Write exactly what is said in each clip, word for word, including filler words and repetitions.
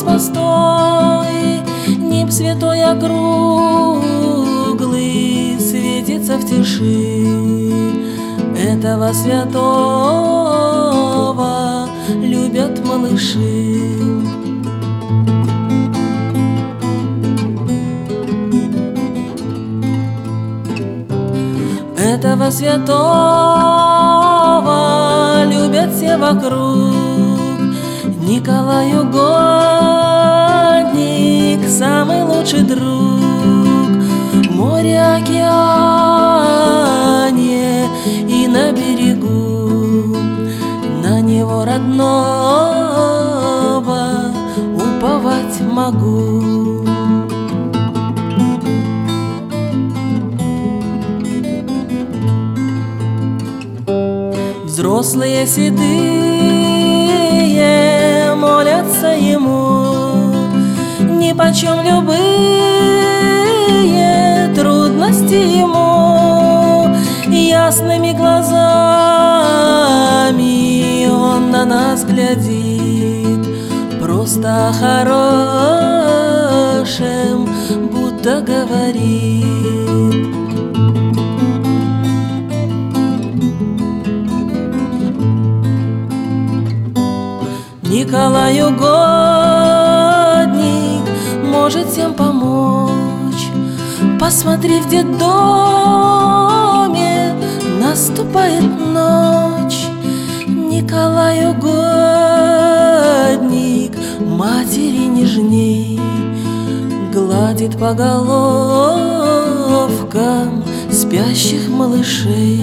постой, неб святой округлый светится в тиши. Этого святого любят малыши. Этого святого любят все вокруг. Николай Угодник, самый лучший друг. Море, океане и на берегу, на него родного уповать могу. Взрослые седые молятся ему, нипочем любые трудности ему. Ясными глазами он на нас глядит, просто о хорошем будто говорит. Николай Угодник может всем помочь. Посмотри, в детдоме наступает ночь. Николай Угодник матери нежней гладит по головкам спящих малышей.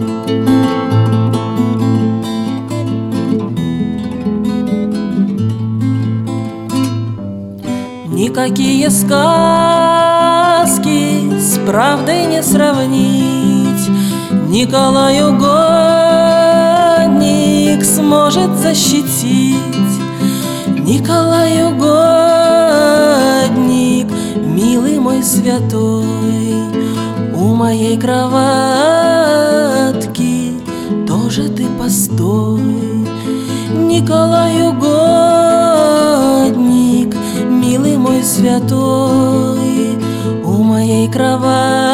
Никакие сказки с правдой не сравнить. Николай Угодник сможет защитить. Николай Угодник, милый мой святой, у моей кроватки тоже ты постой. Николай Угодник, милый мой святой, у моей кровати